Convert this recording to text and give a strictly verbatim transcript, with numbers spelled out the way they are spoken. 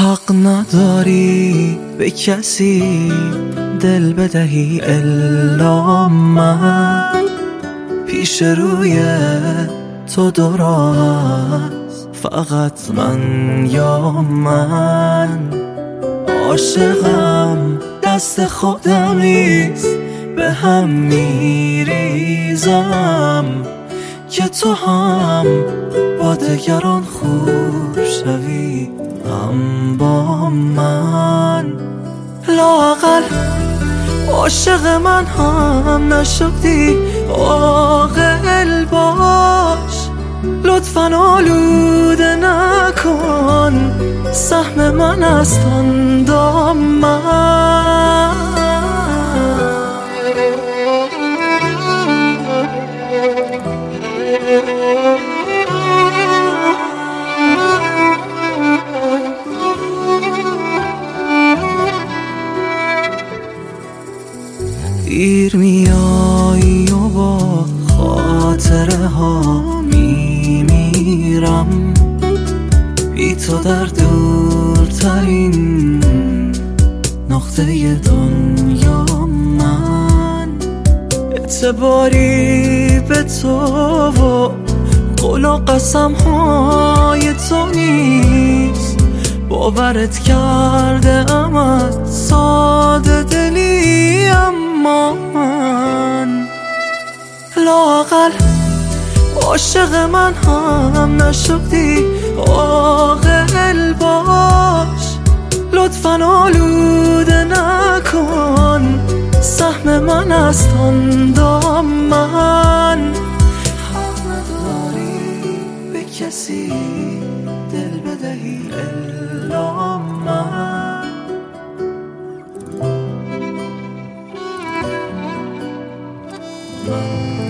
حق نداری به کسی دل بدهی الا من، پیش روی تو دراز فقط من یا من. عاشقم دست خودم نیست، به هم میریزم که تو هم با دگران خوب شوی هم با من. لااقل عاشق من هم نشدی، عاقل باش، لطفاً آلوده نکن سهم من از آن دامن. دیر میایی و با خاطره ها میمیرم، بی تو در دورترین نقطه دنیا من. اعتباری به تو و قول و قسم های تو نیست، باورت کرده امت ساده دلی، اما من لااقل عاشق من هم نشدی، عاقل باش، لطفاً آلوده نکن سهم من از آن دامن. حق نداری به کسی دل بدهی الا من. من